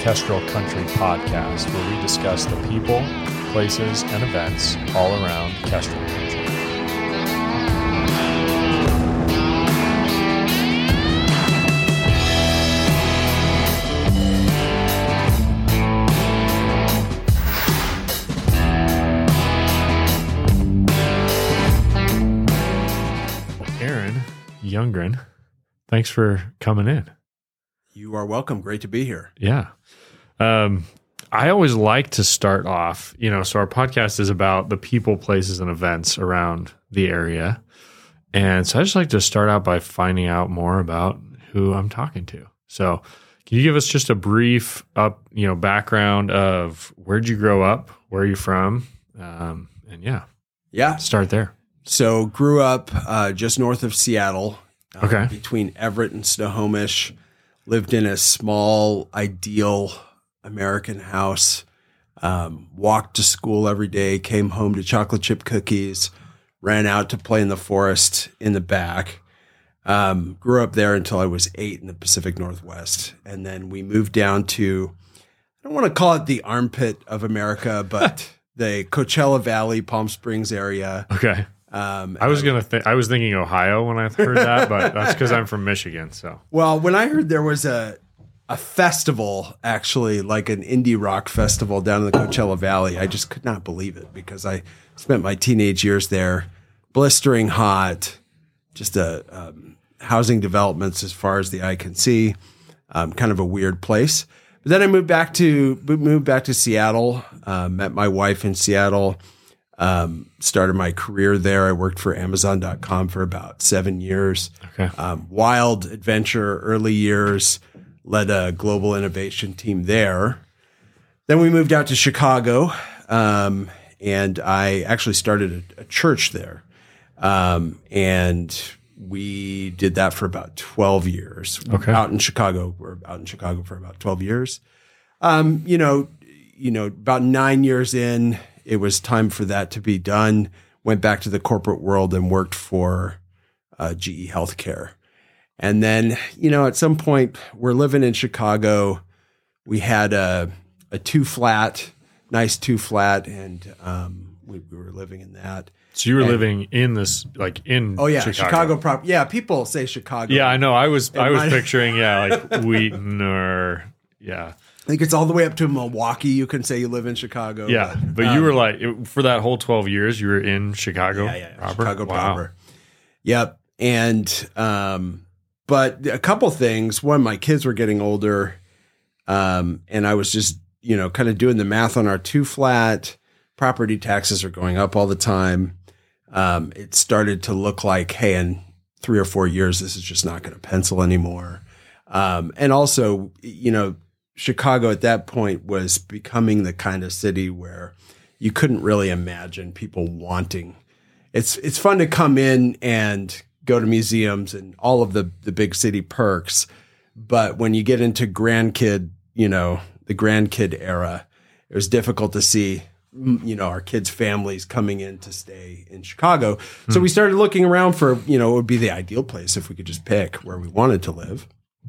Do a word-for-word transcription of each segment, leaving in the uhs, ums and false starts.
Kestrel Country podcast, where we discuss the people, places, and events all around Kestrel Country. Aaron Youngren, thanks for coming in. You are welcome. Great to be here. Yeah. Um, I always like to start off, you know, so our podcast is about the people, places, and events around the area. And so I just like to start out by finding out more about who I'm talking to. So can you give us just a brief up, you know, background of where'd you grow up? Where are you from? Um, and yeah. Yeah. Start there. So grew up uh, just north of Seattle, uh, Okay. between Everett and Snohomish. Lived in a small, ideal American house. Um, walked to school every day. Came home to chocolate chip cookies. Ran out to play in the forest in the back. Um, grew up there until I was eight in the Pacific Northwest, and then we moved down to, I don't want to call it the armpit of America, but the Coachella Valley, Palm Springs area. Okay. Um, I was gonna. Th- I was thinking Ohio when I heard that, but that's because I'm from Michigan. So Well, when I heard there was a a festival, actually, like an indie rock festival down in the Coachella Valley, I just could not believe it because I spent my teenage years there, blistering hot, just a um, housing developments as far as the eye can see, um, kind of a weird place. But then I moved back to moved back to Seattle, uh, met my wife in Seattle. Um, started my career there. I worked for Amazon dot com for about seven years. okay. Um, wild adventure, early years, led a global innovation team there. Then we moved out to Chicago, um, and I actually started a, a church there. Um, and we did that for about twelve years. Okay. Out in Chicago. We're out in Chicago for about twelve years. Um, you know, you know, about nine years in, it was time for that to be done. Went back to the corporate world and worked for uh, G E Healthcare. And then, you know, at some point, we're living in Chicago. We had a, a two flat, nice two flat, and um, we, we were living in that. So you were and, living in this, like in Oh, yeah, Chicago. Chicago prop. Yeah, people say Chicago. Yeah, I know. I was I was mine- picturing, yeah, like Wheaton or, yeah. I think it's all the way up to Milwaukee. You can say you live in Chicago. Yeah, but, but um, you were like, it- for that whole twelve years, you were in Chicago Yeah, yeah, yeah. proper? Chicago Wow. proper. Yep. And, um, but a couple things. One, my kids were getting older, um, and I was just, you know, kind of doing the math on our two flat. Property taxes are going up all the time. Um, it started to look like, hey, in three or four years, this is just not going to pencil anymore. Um, and also, you know, Chicago at that point was becoming the kind of city where you couldn't really imagine people wanting. It's it's fun to come in and go to museums and all of the, the big city perks. But when you get into grandkid, you know, the grandkid era, it was difficult to see, you know, our kids' families coming in to stay in Chicago. So we started looking around for, you know, it would be the ideal place if we could just pick where we wanted to live.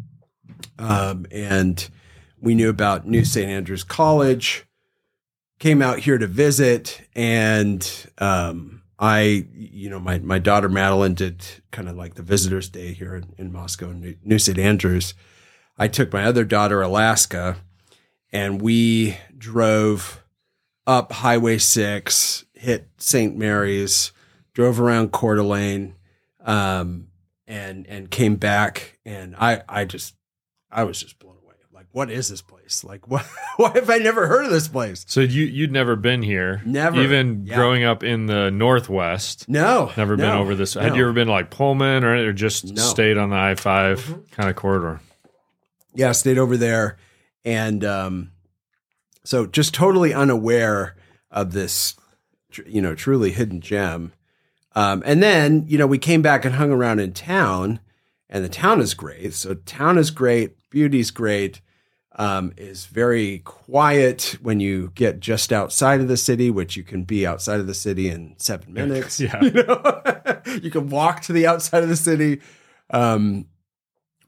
Um, and we knew about New Saint Andrews College, came out here to visit, and um, I, you know, my, my daughter Madeline did kind of like the visitor's day here in, in Moscow, New, New Saint Andrews. I took my other daughter, Alaska, and we drove up Highway six, hit Saint Mary's, drove around Coeur d'Alene, um, and and came back, and I I just I was just blown away. Like, what is this place? Like, what? Why have I never heard of this place? So you, you'd never been here? Never. Even Yeah. growing up in the Northwest? No, Never been no, over this. no. Had you ever been to, like Pullman or, or just No. stayed on the I five Mm-hmm. kind of corridor? Yeah, stayed over there, and um, so just totally unaware of this, tr- you know, truly hidden gem. Um, and then, you know, we came back and hung around in town, and the town is great. So town is great, beauty's great. Um, is very quiet when you get just outside of the city, which you can be outside of the city in seven minutes. Yeah. You know? You can walk to the outside of the city. Um,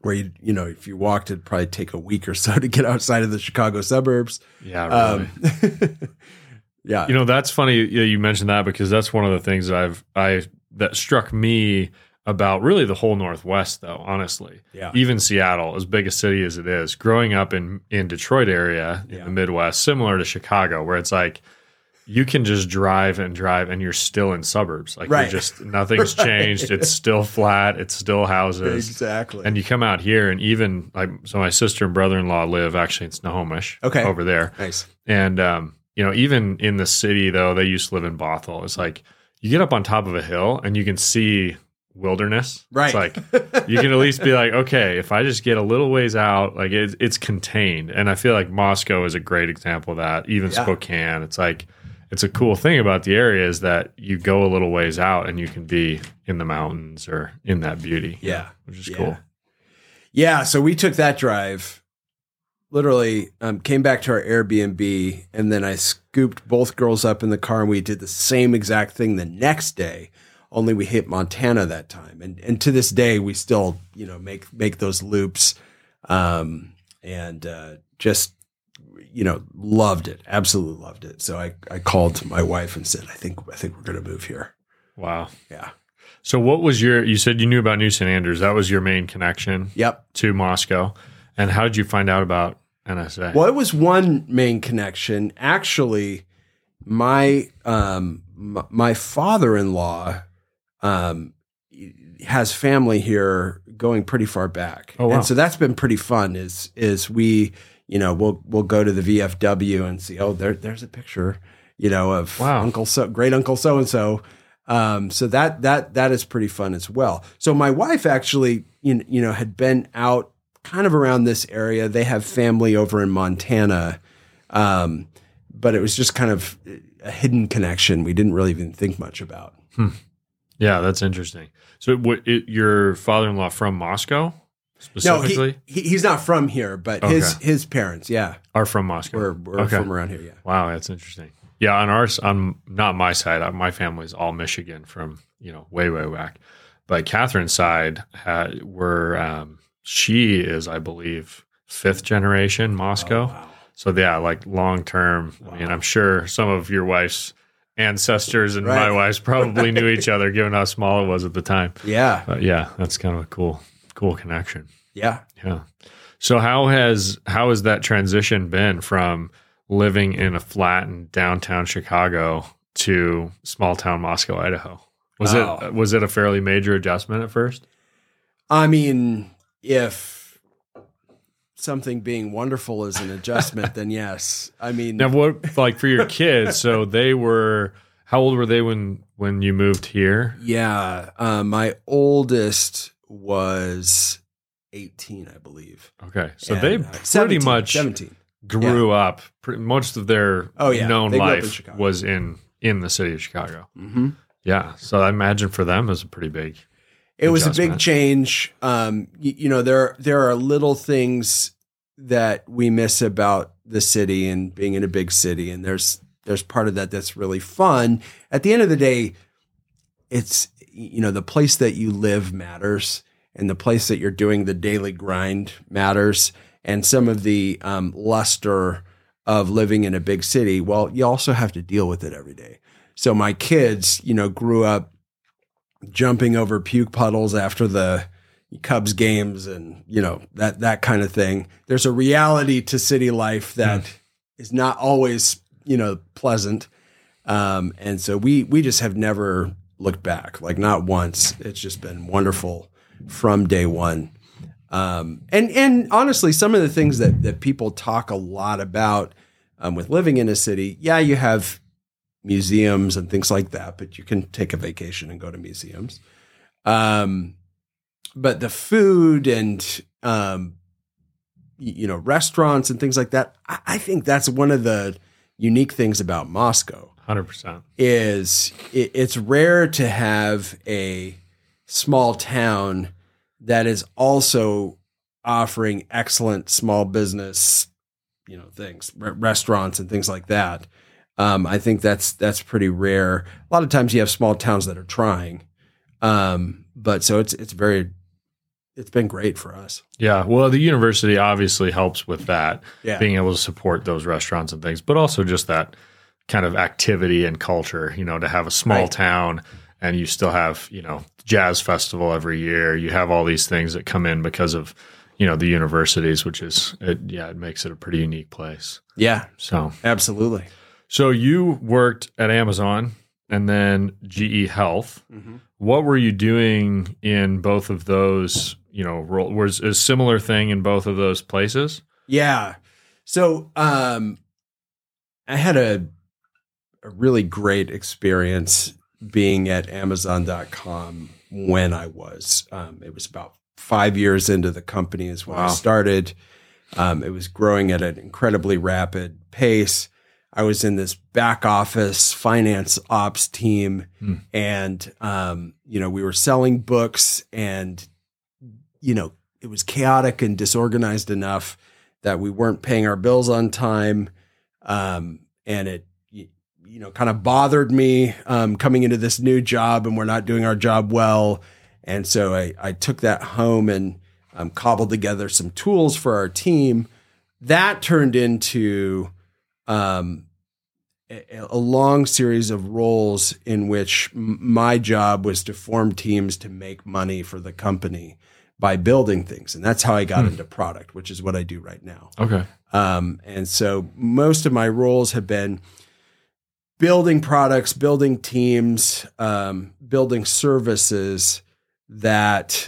where you you know if you walked, it'd probably take a week or so to get outside of the Chicago suburbs. Yeah, really. Um, yeah, you know, that's funny. You, you mentioned that because that's one of the things that I've I that struck me about really the whole Northwest, though. Honestly, yeah, even Seattle, as big a city as it is, growing up in in Detroit area in yeah. the Midwest, similar to Chicago, where it's like you can just drive and drive and you're still in suburbs. Like right. you're just nothing's right. changed. It's still flat. It's still houses. Exactly. And you come out here and even like, so my sister and brother-in-law live actually in Snohomish okay. over there. Nice. And, um, you know, even in the city though, they used to live in Bothell. It's like you get up on top of a hill and you can see wilderness. Right. It's like you can at least be like, okay, if I just get a little ways out, like it, it's contained. And I feel like Moscow is a great example of that. Even yeah. Spokane, it's like, it's a cool thing about the area is that you go a little ways out and you can be in the mountains or in that beauty. Yeah. Know, which is yeah. cool. Yeah. So we took that drive, literally um, came back to our Airbnb, and then I scooped both girls up in the car and we did the same exact thing the next day, only we hit Montana that time. And and to this day, we still, you know, make, make those loops um, and uh, just, you know, loved it. Absolutely loved it. So I, I called my wife and said, I think, I think we're going to move here. Wow. Yeah. So what was your, you said you knew about New Saint Andrews. That was your main connection yep. to Moscow. And how did you find out about N S A? Well, it was one main connection. Actually, my, um, m- my father-in-law, um, has family here going pretty far back. Oh, wow. And so that's been pretty fun is, is we, you know, we'll we'll go to the V F W and see, oh, there there's a picture, you know, of wow. Uncle so great Uncle so and so. Um, so that that that is pretty fun as well. So my wife actually, you you know, had been out kind of around this area. They have family over in Montana, um, but it was just kind of a hidden connection. We didn't really even think much about. Hmm. Yeah, that's interesting. So, what, it, your father-in-law from Moscow? Specifically? No, he, he, he's not from here, but okay. his his parents, yeah, are from Moscow. We're, we're okay. from around here, yeah. Wow, that's interesting. Yeah, on ours, on not my side, my family's all Michigan from you know way way back, but Catherine's side had were um, she is, I believe, fifth generation Moscow. Oh, wow. So yeah, like long term. Wow. I mean, I'm sure some of your wife's ancestors and right. my wife's probably right. knew each other, given how small it was at the time. Yeah, but yeah, that's kind of a cool. Cool connection. Yeah. Yeah. So how has how has that transition been from living in a flat in downtown Chicago to small town Moscow, Idaho? Was oh. it was it a fairly major adjustment at first? I mean, if something being wonderful is an adjustment, then yes. I mean, now what like for your kids, so they were how old were they when when you moved here? Yeah. Uh, my oldest was eighteen, I believe. Okay. So and, they uh, pretty seventeen, much seventeen. grew yeah. up. Pretty, most of their oh, yeah. known they life in was in, in the city of Chicago. Mm-hmm. Yeah. So I imagine for them it was a pretty big It was a big change. Um, you, you know, there, there are little things that we miss about the city and being in a big city. And there's, there's part of that that's really fun. At the end of the day, it's, you know, the place that you live matters and the place that you're doing the daily grind matters. And some of the um, luster of living in a big city, well, you also have to deal with it every day. So my kids, you know, grew up jumping over puke puddles after the Cubs games and, you know, that, that kind of thing. There's a reality to city life that mm. is not always, you know, pleasant. Um, and so we, we just have never looked back, like not once. It's just been wonderful from day one. Um, and, and honestly, some of the things that, that people talk a lot about, um, with living in a city, yeah, you have museums and things like that, but you can take a vacation and go to museums. Um, but the food and, um, you know, restaurants and things like that, I, I think that's one of the unique things about Moscow. one hundred percent Is it, it's rare to have a small town that is also offering excellent small business, you know, things, re- restaurants and things like that. Um, I think that's that's pretty rare. A lot of times you have small towns that are trying, um, but so it's it's very it's been great for us. Yeah. Well, the university obviously helps with that, Yeah. being able to support those restaurants and things, but also just that kind of activity and culture, you know, to have a small Right. town and you still have, you know, jazz festival every year. You have all these things that come in because of, you know, the universities, which is, it, yeah, it makes it a pretty unique place. Yeah, So, absolutely. so you worked at Amazon and then G E Health. Mm-hmm. What were you doing in both of those, you know, role? Was a similar thing in both of those places? Yeah. So um, I had a, a really great experience being at Amazon dot com when I was. Um, it was about five years into the company is when Wow. I started. Um, it was growing at an incredibly rapid pace. I was in this back office finance ops team, Hmm. and um, you know, we were selling books, and you know, it was chaotic and disorganized enough that we weren't paying our bills on time, um, and it you, you know kind of bothered me um, coming into this new job, and we're not doing our job well, and so I, I took that home and um, cobbled together some tools for our team. That turned into um, a, a long series of roles in which m- my job was to form teams to make money for the company by building things. And that's how I got Hmm. into product, which is what I do right now. Okay. Um, and so most of my roles have been building products, building teams, um, building services that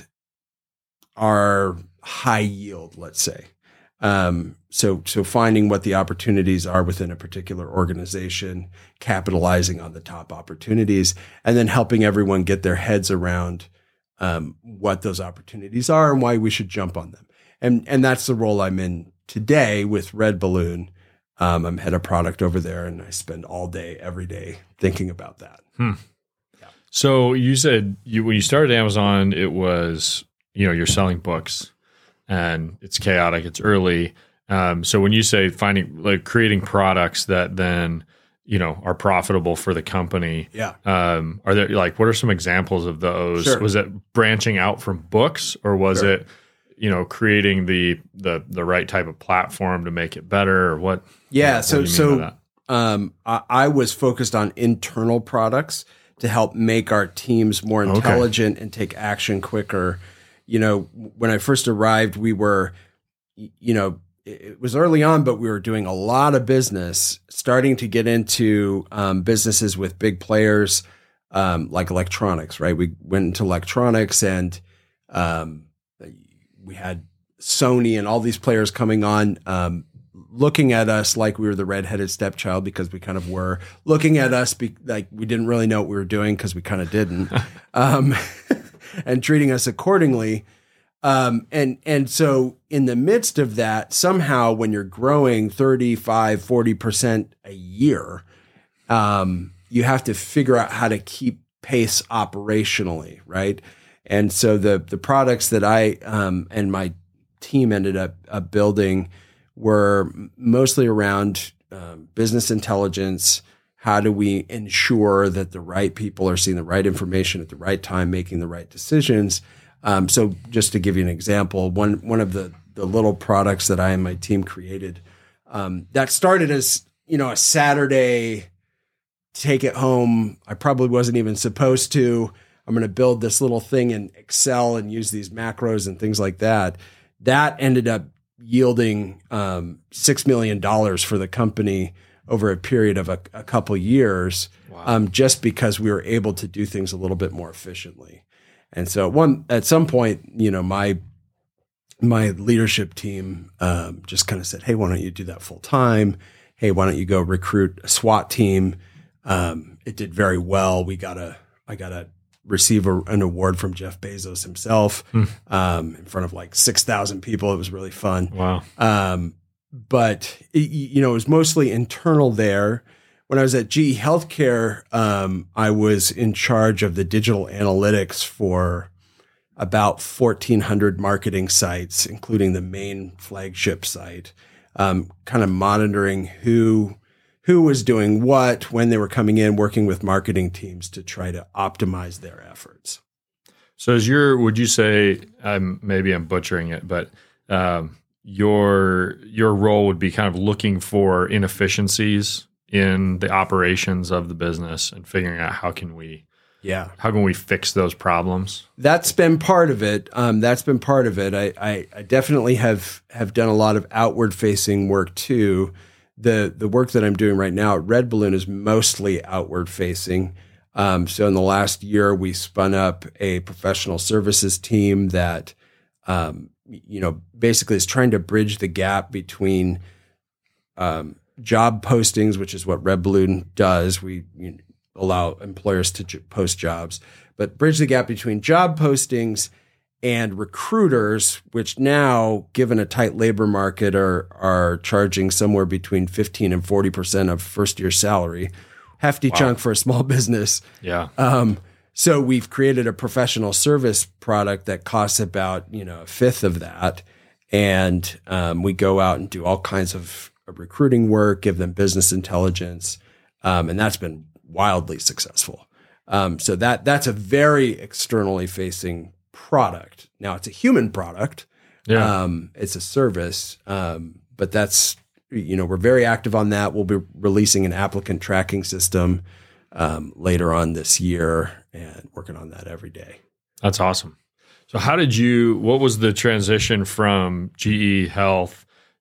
are high yield, let's say. Um, so, so finding what the opportunities are within a particular organization, capitalizing on the top opportunities, and then helping everyone get their heads around um, what those opportunities are and why we should jump on them. And, and that's the role I'm in today with Red Balloon. Um, I'm head of product over there, and I spend all day, every day thinking about that. Hmm. So you said you when you started Amazon, it was, you know, you're selling books and it's chaotic, it's early. Um, so when you say finding like creating products that then, you know, are profitable for the company, Yeah. um, are there like what are some examples of those? Sure. Was it branching out from books, or was Sure. it, you know, creating the the the right type of platform to make it better, or what? Yeah. what so, do you mean by so, that? um, I, I was focused on internal products to help make our teams more Okay. intelligent and take action quicker. You know, when I first arrived, we were, you know, it was early on, but we were doing a lot of business, starting to get into um, businesses with big players um, like electronics, right? We went into electronics, and um, we had Sony and all these players coming on, um, looking at us like we were the redheaded stepchild, because we kind of were, looking at us be, like we didn't really know what we were doing because we kind of didn't, um, and treating us accordingly. Um, and, and so in the midst of that, somehow when you're growing thirty-five, forty percent a year, um, you have to figure out how to keep pace operationally. Right. And so the, the products that I, um, and my team ended up, up building were mostly around, um, business intelligence. How do we ensure that the right people are seeing the right information at the right time, making the right decisions? Um, so just to give you an example, one one of the the little products that I and my team created, um, that started as, you know, a Saturday, take it home. I probably wasn't even supposed to. I'm going to build this little thing in Excel and use these macros and things like that. That ended up yielding um, six million dollars for the company over a period of a, a couple years, Wow. um, just because we were able to do things a little bit more efficiently. And so one, at some point, you know, my, my leadership team, um, just kind of said, hey, why don't you do that full time? Hey, why don't you go recruit a SWAT team? Um, it did very well. We got a, I got a receive a, an award from Jeff Bezos himself, Hmm. um, in front of like six thousand people. It was really fun. Wow. Um, but it, you know, it was mostly internal there. When I was at G E Healthcare, um, I was in charge of the digital analytics for about fourteen hundred marketing sites, including the main flagship site, um, kind of monitoring who who was doing what, when they were coming in, working with marketing teams to try to optimize their efforts. So is your, would you say, I'm maybe I'm butchering it, but um, your your role would be kind of looking for inefficiencies in the operations of the business and figuring out how can we Yeah. how can we fix those problems? That's been part of it. Um, that's been part of it. I, I, I definitely have have done a lot of outward facing work too. The the work that I'm doing right now at Red Balloon is mostly outward facing. Um, so in the last year, we spun up a professional services team that, um, you know, basically is trying to bridge the gap between um, job postings, which is what Red Balloon does. We you know, allow employers to j- post jobs, but bridge the gap between job postings and recruiters, which now, given a tight labor market, are are charging somewhere between fifteen and forty percent of first year salary. Hefty wow. chunk for a small business. Yeah. Um, so we've created a professional service product that costs about, you know, a fifth of that. And um, we go out and do all kinds of recruiting work, give them business intelligence. Um, and that's been wildly successful. Um, so that that's a very externally facing product. Now it's a human product. Yeah. Um, it's a service. Um, but that's, you know, we're very active on that. We'll be releasing an applicant tracking system um, later on this year and working on that every day. That's awesome. So how did you, what was the transition from G E Health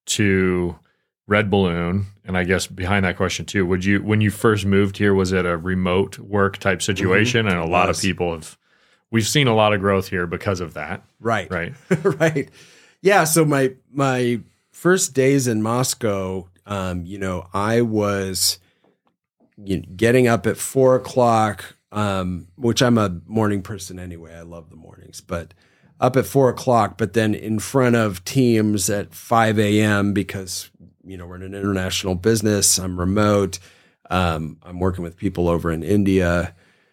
to Red Balloon? And I guess behind that question too, would you, when you first moved here, was it a remote work type situation? Mm-hmm. And a lot yes. of people have, we've seen a lot of growth here because of that. Right. Right. right. Yeah. So my, my, first days in Moscow, um, you know, I was you know, getting up at four o'clock, um, which I'm a morning person anyway. I love the mornings, but up at four o'clock, but then in front of teams at five a.m. because, you know, we're in an international business. I'm remote. Um, I'm working with people over in India.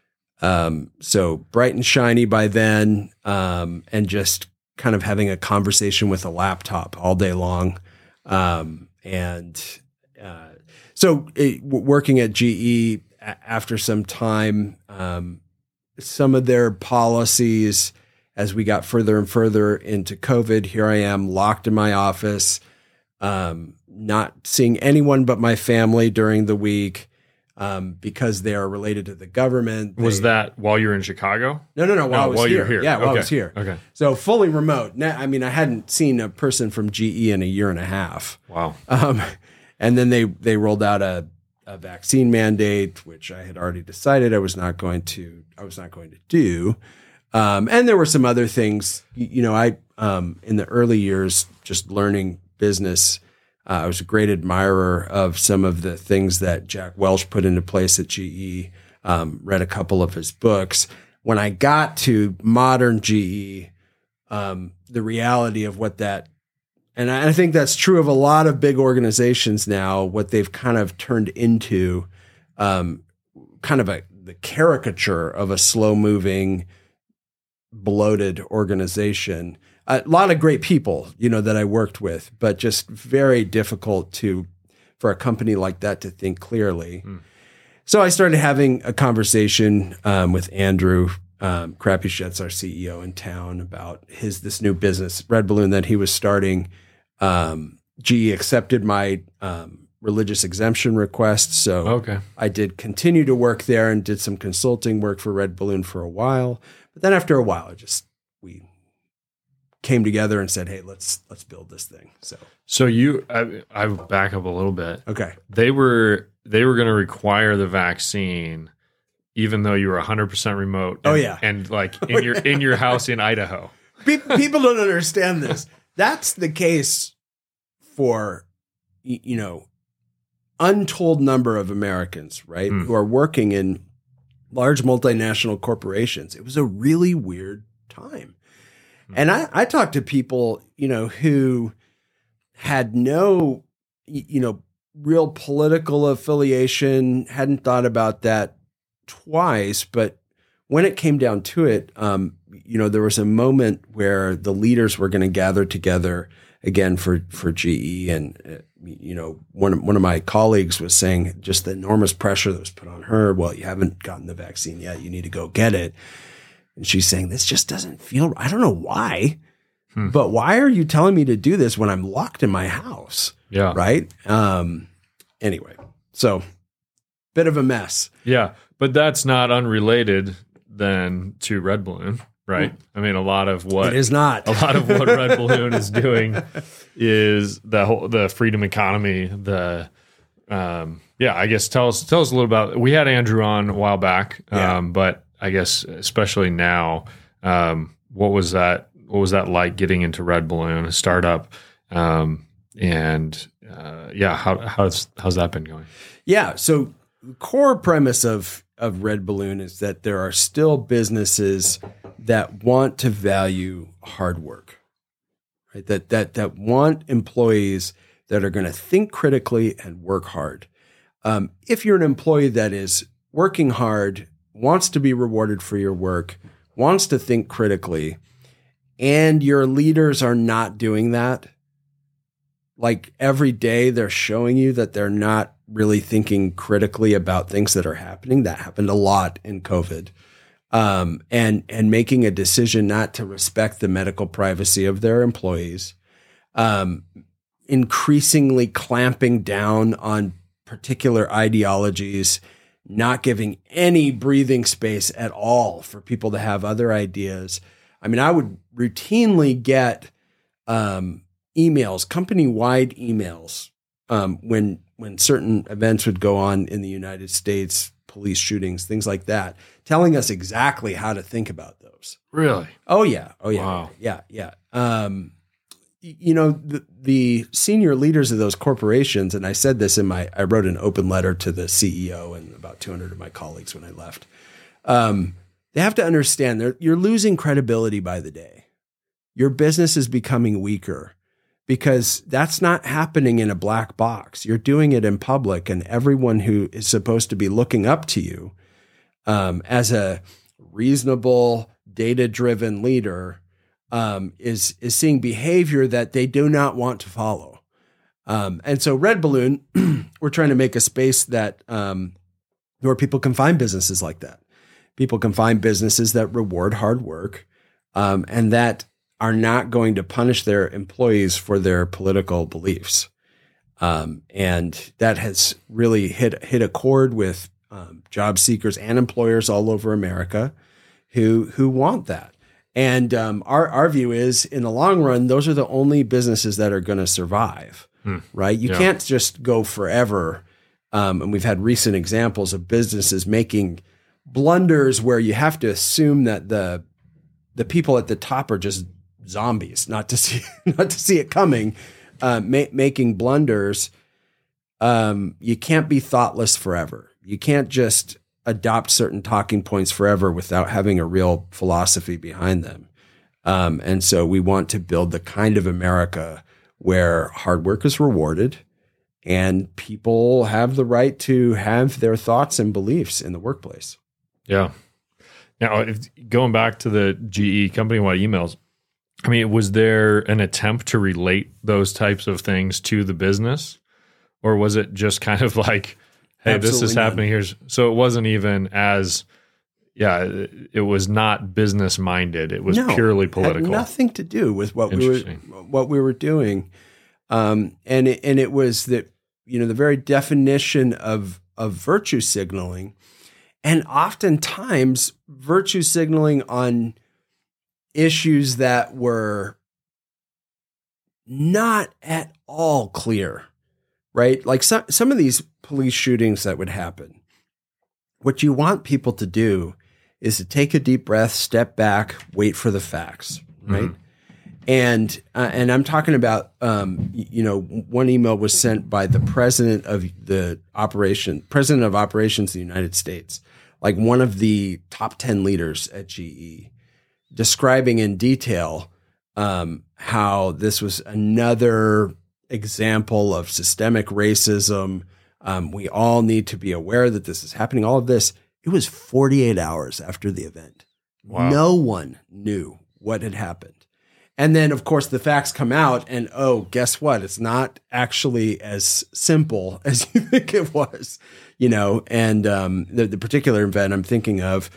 Um, so bright and shiny by then, um, and just kind of having a conversation with a laptop all day long. Um, and, uh, so it, working at G E after some time, um, some of their policies as we got further and further into COVID, here I am locked in my office, um, not seeing anyone but my family during the week. Um, because they are related to the government. They, was that while you were in Chicago? No, no, no. While no, I was while here. You were here. Yeah, while okay. I was here. Okay. So fully remote. Now, I mean, I hadn't seen a person from G E in a year and a half. Wow. Um, and then they they rolled out a, a vaccine mandate, which I had already decided I was not going to. I was not going to do. Um, and there were some other things. You, you know, I um, in the early years just learning business. Uh, I was a great admirer of some of the things that Jack Welch put into place at G E, um, read a couple of his books. When I got to modern G E, um, the reality of what that, and I think that's true of a lot of big organizations now, what they've kind of turned into um, kind of a the caricature of a slow-moving, bloated organization. A lot of great people, you know, that I worked with, but just very difficult to, for a company like that to think clearly. Mm. So I started having a conversation um, with Andrew um, Krapushetz, our C E O in town, about his this new business, Red Balloon, that he was starting. Um, G E accepted my um, religious exemption request, so okay. I did continue to work there and did some consulting work for Red Balloon for a while. But then after a while, I just we. came together and said, "Hey, let's let's build this thing." So, so you, I, I back up a little bit. Okay, they were they were going to require the vaccine, even though you were one hundred percent remote. And, oh yeah, and like in oh, your yeah. in your house in Idaho. People don't understand this. That's the case for you know untold number of Americans, right, mm. who are working in large multinational corporations. It was a really weird time. And I, I talked to people, you know, who had no, you know, real political affiliation, hadn't thought about that twice. But when it came down to it, um, you know, there was a moment where the leaders were going to gather together again for, for G E. And, uh, you know, one of, one of my colleagues was saying just the enormous pressure that was put on her. Well, you haven't gotten the vaccine yet. You need to go get it. And she's saying, this just doesn't feel, I don't know why, hmm. but why are you telling me to do this when I'm locked in my house? Yeah. Right. Um, anyway, so bit of a mess. Yeah. But that's not unrelated then to Red Balloon, right? I mean, a lot of what it is not a lot of what Red Balloon is doing is the whole, the freedom economy, the, um, yeah, I guess tell us, tell us a little about, we had Andrew on a while back, um, yeah. but I guess especially now, um, what was that, what was that like getting into Red Balloon, a startup? Um, and, uh, yeah, how, how's, how's that been going? Yeah. So the core premise of, of Red Balloon is that there are still businesses that want to value hard work, right? That, that, that want employees that are going to think critically and work hard. Um, if you're an employee that is working hard, wants to be rewarded for your work, wants to think critically, and your leaders are not doing that, like every day they're showing you that they're not really thinking critically about things that are happening. That happened a lot in COVID. Um, and, and making a decision not to respect the medical privacy of their employees, um, increasingly clamping down on particular ideologies, not giving any breathing space at all for people to have other ideas. I mean, I would routinely get um, emails, company-wide emails, um, when when certain events would go on in the United States, police shootings, things like that, telling us exactly how to think about those. Really? Oh, yeah. Oh, yeah. Wow. Yeah, yeah. Um, you know, the, the senior leaders of those corporations, and I said this in my, I wrote an open letter to the C E O and about two hundred of my colleagues when I left. Um, they have to understand that you're losing credibility by the day. Your business is becoming weaker because that's not happening in a black box. You're doing it in public, and everyone who is supposed to be looking up to you um, as a reasonable, data-driven leader Um, is is seeing behavior that they do not want to follow. Um, and so Red Balloon, we're trying to make a space that um, where people can find businesses like that. People can find businesses that reward hard work um, and that are not going to punish their employees for their political beliefs. Um, and that has really hit hit a chord with um, job seekers and employers all over America who who want that. And um, our our view is, in the long run, those are the only businesses that are going to survive, hmm. right? You yeah. can't just go forever. Um, and we've had recent examples of businesses making blunders where you have to assume that the the people at the top are just zombies, not to see not to see it coming, uh, ma- making blunders. Um, you can't be thoughtless forever. You can't just adopt certain talking points forever without having a real philosophy behind them. Um, and so we want to build the kind of America where hard work is rewarded and people have the right to have their thoughts and beliefs in the workplace. Yeah. Now, if, going back to the G E company-wide emails, I mean, was there an attempt to relate those types of things to the business? Or was it just kind of like, hey, Absolutely this is none. happening here. So it wasn't even as, yeah, it was not business minded. It was no, purely political. Had nothing to do with what we were what we were doing, um, and it, and it was that, you know, the very definition of of virtue signaling, and oftentimes virtue signaling on issues that were not at all clear. Right? Like some, some of these police shootings that would happen, what you want people to do is to take a deep breath, step back, wait for the facts, right? Mm-hmm. And uh, and I'm talking about, um, you know, one email was sent by the president of the operation, president of operations in the United States, like one of the top ten leaders at G E, describing in detail um, how this was another example of systemic racism. Um, we all need to be aware that this is happening. All of this, it was forty-eight hours after the event. Wow. No one knew what had happened. And then, of course, the facts come out and, oh, guess what? It's not actually as simple as you think it was, you know, and um, the, the particular event I'm thinking of,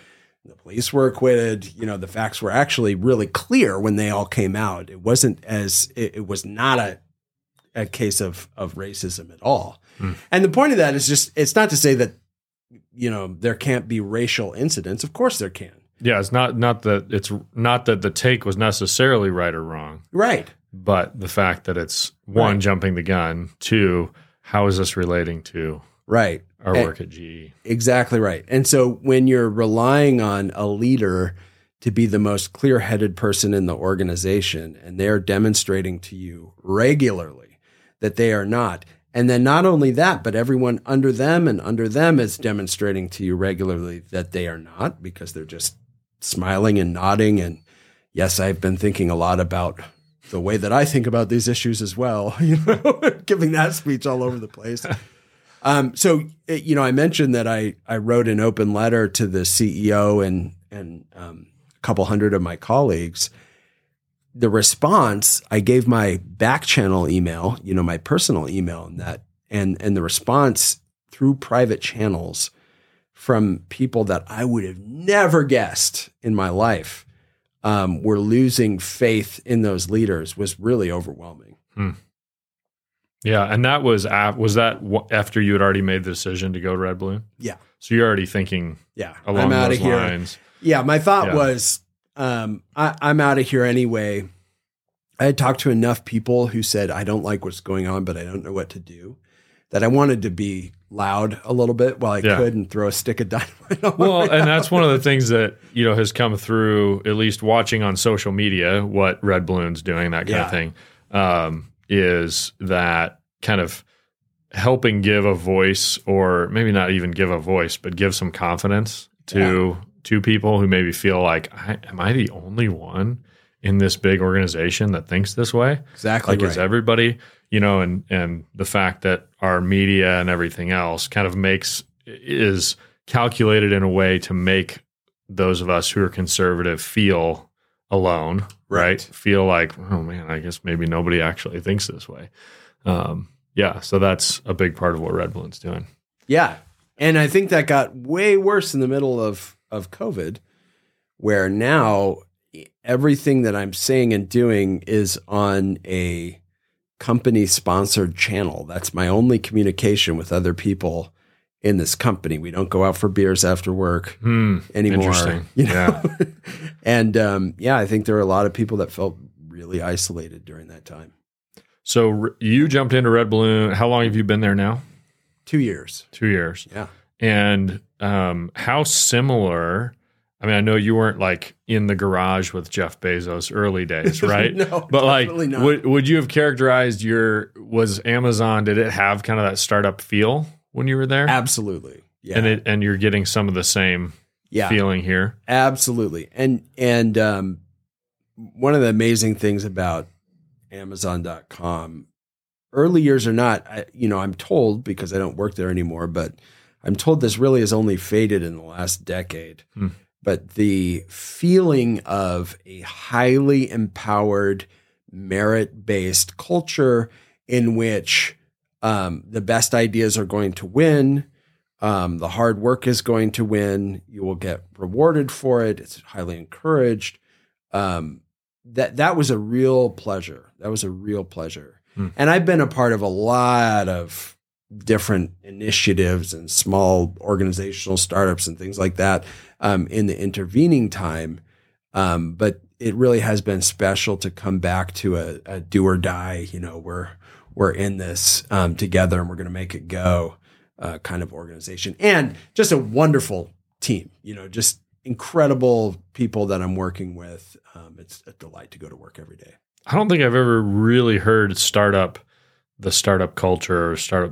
The police were acquitted. You know, the facts were actually really clear when they all came out. It wasn't as it, it was not a a case of of racism at all. Hmm. And the point of that is just it's not to say that, you know, there can't be racial incidents. Of course there can. Yeah, it's not not that it's not that the take was necessarily right or wrong. Right. But the fact that it's one, right. jumping the gun, two, how is this relating to right. our and, work at G E? Exactly right. And so when you're relying on a leader to be the most clear-headed person in the organization, and they're demonstrating to you regularly that they are not, and then not only that, but everyone under them and under them is demonstrating to you regularly that they are not, because they're just smiling and nodding. And yes, I've been thinking a lot about the way that I think about these issues as well, you know, giving that speech all over the place. Um, so, you know, I mentioned that I, I wrote an open letter to the C E O and, and um, a couple hundred of my colleagues. The response, I gave my back channel email, you know, my personal email, and that, and, and the response through private channels from people that I would have never guessed in my life um, were losing faith in those leaders was really overwhelming. Hmm. Yeah, and that was af- was that w- after you had already made the decision to go to Red Balloon? Yeah. So you're already thinking, yeah, along I'm out those of here. lines. Yeah, my thought Yeah. was, um, I, I'm out of here anyway. I had talked to enough people who said, I don't like what's going on, but I don't know what to do, that I wanted to be loud a little bit while I Yeah. could and throw a stick of dynamite on Well, my and that's one of the things that, you know, has come through, at least watching on social media, what Red Balloon's doing, that kind Yeah. of thing, um, is that kind of helping give a voice, or maybe not even give a voice, but give some confidence to, to people who maybe feel like, I, am I the only one in this big organization that thinks this way? Exactly Like, is right. everybody, you know, and, and the fact that our media and everything else kind of makes, is calculated in a way to make those of us who are conservative feel alone, right? Right. Feel like, oh man, I guess maybe nobody actually thinks this way. Um, yeah. So that's a big part of what Red Balloon's doing. Yeah. And I think that got way worse in the middle of, of COVID, where now everything that I'm saying and doing is on a company sponsored channel. That's my only communication with other people in this company. We don't go out for beers after work Hmm, anymore. interesting. You know? Yeah. And um, yeah, I think there were a lot of people that felt really isolated during that time. So r- you jumped into Red Balloon. How long have you been there now? Two years. Two years. Yeah. And um, how similar, I mean, I know you weren't like in the garage with Jeff Bezos early days, right? No, but like, definitely not. would, would you have characterized your, was Amazon, did it have kind of that startup feel when you were there? Absolutely. Yeah. And it, and you're getting some of the same yeah. feeling here. Absolutely. And and um, one of the amazing things about Amazon dot com, early years or not, I, you know, I'm told, because I don't work there anymore, but I'm told this really has only faded in the last decade. Hmm. But the feeling of a highly empowered, merit-based culture in which um, the best ideas are going to win, Um, the hard work is going to win. You will get rewarded for it. It's highly encouraged. Um, that that was a real pleasure. That was a real pleasure. Hmm. And I've been a part of a lot of different initiatives and small organizational startups and things like that um, in the intervening time. Um, but it really has been special to come back to a, a do or die. You know, we're we're in this um, together, and we're going to make it go. Uh, kind of organization, and just a wonderful team, you know, just incredible people that I'm working with. Um, it's a delight to go to work every day. I don't think I've ever really heard startup, the startup culture or startup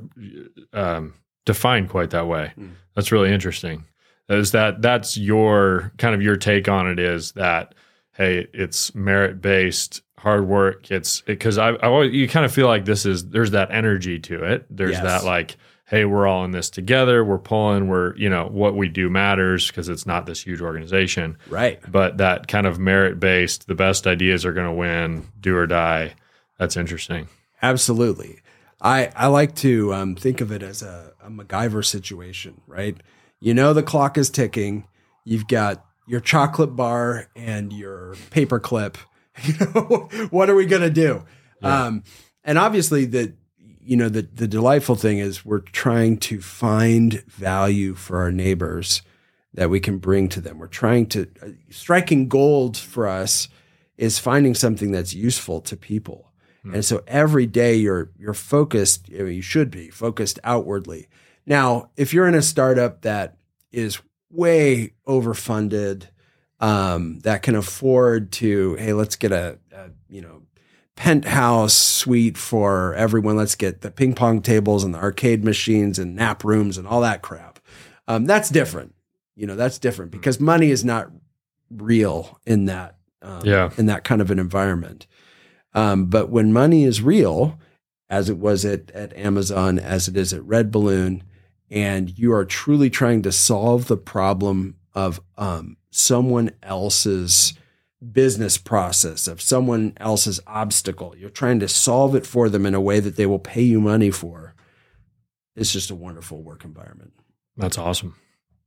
um, defined quite that way. Mm. That's really interesting. Is that that's your kind of your take on it, is that, hey, it's merit based, hard work. It's because I, I always, you kind of feel like this is, there's that energy to it. There's Yes. that like, hey, we're all in this together. We're pulling, we're, you know, what we do matters because it's not this huge organization. Right. But that kind of merit-based, the best ideas are going to win, do or die. That's interesting. Absolutely. I, I like to um, think of it as a, a MacGyver situation, right? You know, the clock is ticking. You've got your chocolate bar and your paper clip. You know, what are we going to do? Yeah. Um, and obviously the, you know, the, the delightful thing is we're trying to find value for our neighbors that we can bring to them. We're trying to uh, striking gold for us is finding something that's useful to people. Mm. And so every day you're, you're focused, you know, you should be focused outwardly. Now, if you're in a startup that is way overfunded, um, that can afford to, hey, let's get a, a, you know, penthouse suite for everyone. Let's get the ping pong tables and the arcade machines and nap rooms and all that crap. Um, that's different. You know, that's different because money is not real in that, um, yeah. in that kind of an environment. Um, but when money is real, as it was at, at Amazon, as it is at Red Balloon, and you are truly trying to solve the problem of um, someone else's business process, of someone else's obstacle, you're trying to solve it for them in a way that they will pay you money for. It's just a wonderful work environment. That's awesome.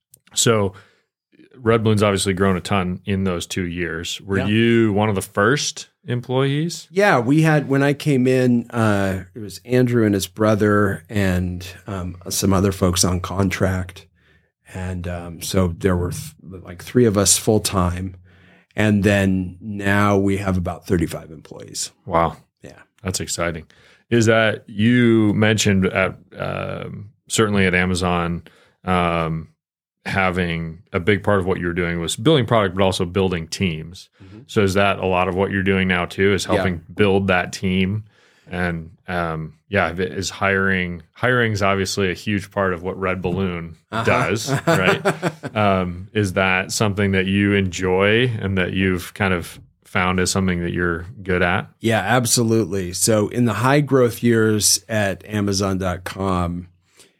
So Red Balloon's obviously grown a ton in those two years. Were yeah. you one of the first employees? Yeah, we had, when I came in, uh, it was Andrew and his brother and um, some other folks on contract. And um, so there were th- like three of us full time. And then now we have about thirty-five employees. Wow. Yeah. That's exciting. Is that, you mentioned at um, certainly at Amazon, um, having a big part of what you were doing was building product, but also building teams. Mm-hmm. So is that a lot of what you're doing now too, is helping yeah. build that team? And um, yeah, is hiring, hiring is obviously a huge part of what Red Balloon uh-huh. does, right? um, is that something that you enjoy and that you've kind of found as something that you're good at? Yeah, absolutely. So in the high growth years at Amazon dot com,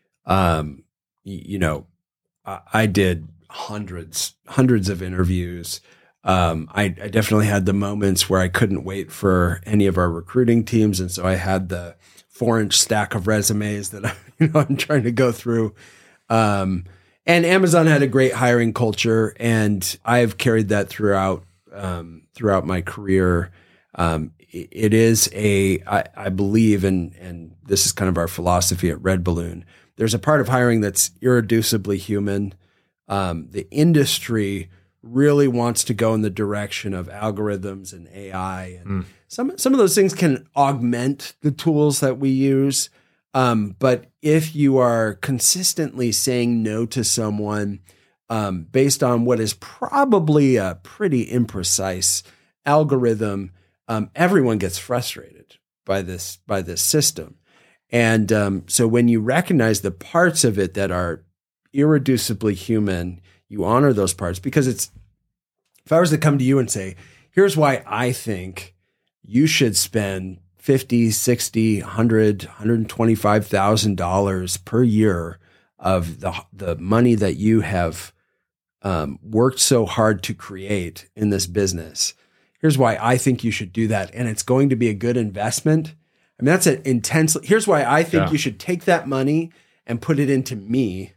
um, you, you know, I did hundreds, hundreds of interviews. Um, I, I definitely had the moments where I couldn't wait for any of our recruiting teams. And so I had the four inch stack of resumes that I, you know, I'm trying to go through. Um, and Amazon had a great hiring culture, and I've carried that throughout, um, throughout my career. Um, it, it is a, I, I believe, and, and this is kind of our philosophy at Red Balloon, there's a part of hiring that's irreducibly human. Um, the industry really wants to go in the direction of algorithms and A I. And mm. some, some of those things can augment the tools that we use. Um, but if you are consistently saying no to someone um, based on what is probably a pretty imprecise algorithm, um, everyone gets frustrated by this, by this system. And um, so when you recognize the parts of it that are irreducibly human, you honor those parts, because it's, if I was to come to you and say, here's why I think you should spend fifty, sixty, one hundred, one hundred twenty-five thousand dollars per year of the, the money that you have um, worked so hard to create in this business. Here's why I think you should do that. And it's going to be a good investment. I mean, that's an intensely, here's why I think yeah. you should take that money and put it into me.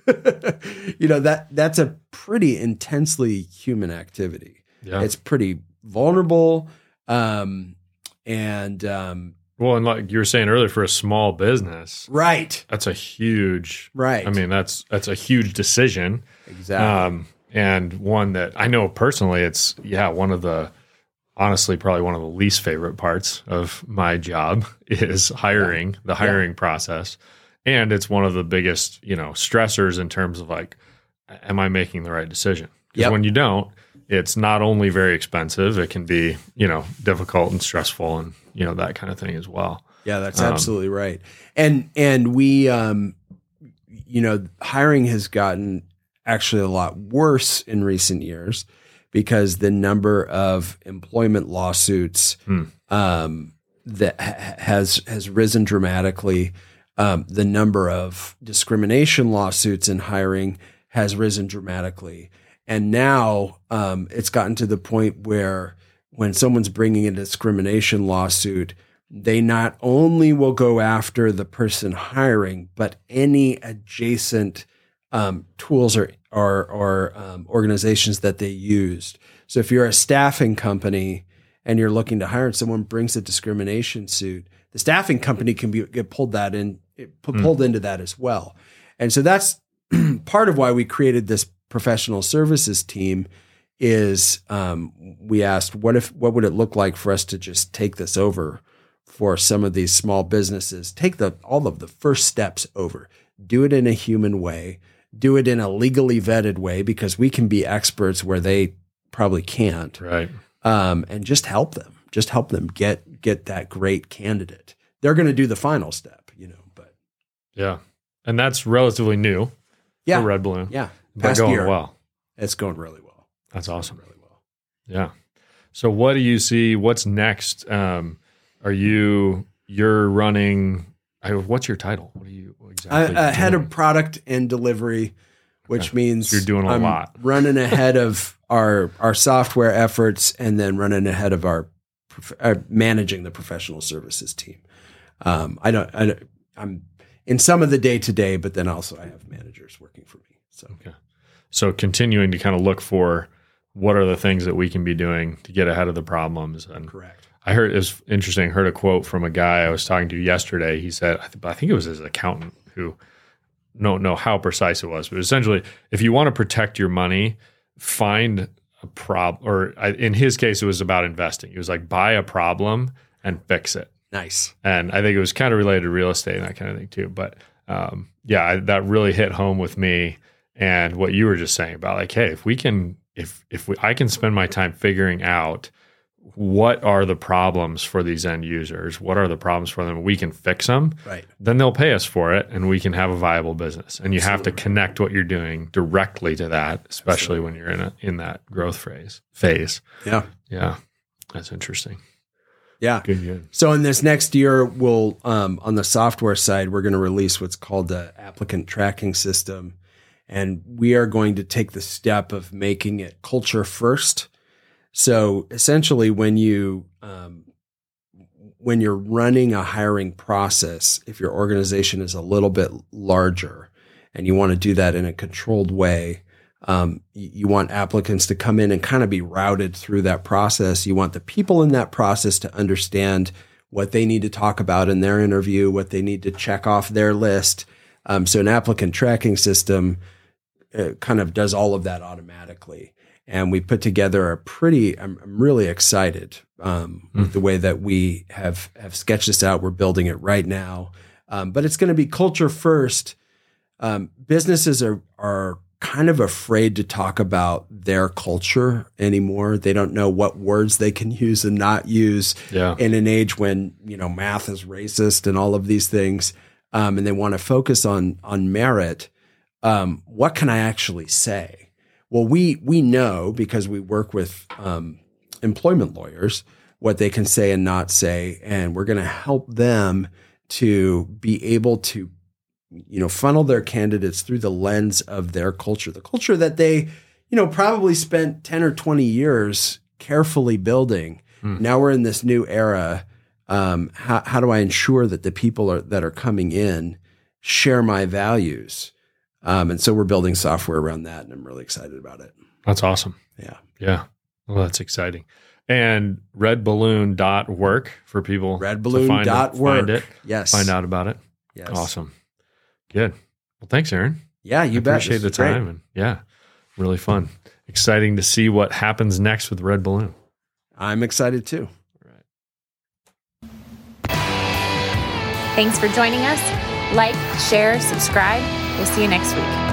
You know, that that's a pretty intensely human activity. Yeah. It's pretty vulnerable. Um, and, um, well, and like you were saying earlier, for a small business, right. That's a huge, right. I mean, that's, that's a huge decision. Exactly. Um, and one that I know personally, it's, yeah, one of the, honestly, probably one of the least favorite parts of my job is hiring, yeah. the hiring yeah. process. And it's one of the biggest, you know, stressors in terms of like, am I making the right decision? Because yep. when you don't, it's not only very expensive, it can be, you know, difficult and stressful and, you know, that kind of thing as well. Yeah, that's um, absolutely right. And, and we, um, you know, hiring has gotten actually a lot worse in recent years, because the number of employment lawsuits hmm. um, that ha- has has risen dramatically. Um, the number of discrimination lawsuits in hiring has risen dramatically. And now um, it's gotten to the point where when someone's bringing a discrimination lawsuit, they not only will go after the person hiring, but any adjacent um, tools or or, or um, organizations that they used. So if you're a staffing company and you're looking to hire and someone brings a discrimination suit, the staffing company can be get pulled that in pulled mm. into that as well. And so that's part of why we created this professional services team. Is um, we asked what if what would it look like for us to just take this over for some of these small businesses, take the all of the first steps over, do it in a human way, do it in a legally vetted way, because we can be experts where they probably can't, right? Um, and just help them, just help them get get that great candidate. They're going to do the final step, you know. But yeah, and that's relatively new, yeah, for Red Balloon, yeah, but going year, well. It's going really well. That's awesome. Really well. Yeah. So what do you see? What's next? Um, are you, you're running, I, what's your title? What are you exactly uh, uh, head of product and delivery, which okay. means so you're doing a I'm lot. running ahead of our, our software efforts and then running ahead of our, uh, managing the professional services team. Um, I don't, I don't, I'm in some of the day to day, but then also I have managers working for me. So, okay. So continuing to kind of look for what are the things that we can be doing to get ahead of the problems. And correct. I heard it was interesting. I heard a quote from a guy I was talking to yesterday. He said, I, th- I think it was his accountant who don't know how precise it was, but essentially, if you want to protect your money, find a problem. Or I, in his case, it was about investing. He was like, buy a problem and fix it. Nice. And I think it was kind of related to real estate and that kind of thing too. But um, yeah, I, that really hit home with me. And what you were just saying about like, hey, if we can, if if we, I can spend my time figuring out what are the problems for these end users, what are the problems for them, we can fix them, right? Then they'll pay us for it, and we can have a viable business. And you Absolutely. have to connect what you're doing directly to that, especially Absolutely. when you're in a in that growth phase. Phase. Yeah, yeah, that's interesting. Yeah. Good, good. So in this next year, we'll um, on the software side, we're going to release what's called the applicant tracking system. And we are going to take the step of making it culture first. So essentially, when you um, when you're running a hiring process, if your organization is a little bit larger and you want to do that in a controlled way, um, you, you want applicants to come in and kind of be routed through that process. You want the people in that process to understand what they need to talk about in their interview, what they need to check off their list. Um, so an applicant tracking system uh, kind of does all of that automatically. And we put together a pretty, I'm, I'm really excited um, mm. with the way that we have, have sketched this out. We're building it right now. Um, but it's going to be culture first. Um, businesses are, are kind of afraid to talk about their culture anymore. They don't know what words they can use and not use yeah. in an age when, you know, math is racist and all of these things. Um, and they want to focus on, on merit. Um, what can I actually say? Well, we, we know because we work with, um, employment lawyers, what they can say and not say. And we're going to help them to be able to, you know, funnel their candidates through the lens of their culture, the culture that they, you know, probably spent ten or twenty years carefully building. Mm. Now we're in this new era. Um, how, how do I ensure that the people are, that are coming in share my values? Um, and so we're building software around that, and I'm really excited about it. That's awesome. Yeah. Yeah. Well, that's exciting. And red balloon dot work for people red balloon dot work. Find it. Yes. Find out about it. Yes. Awesome. Good. Well, thanks, Aaron. Yeah, you I bet. Appreciate the time. Great. And yeah, really fun. Exciting to see what happens next with Red Balloon. I'm excited too. Right. Thanks for joining us. Like, share, subscribe. We'll see you next week.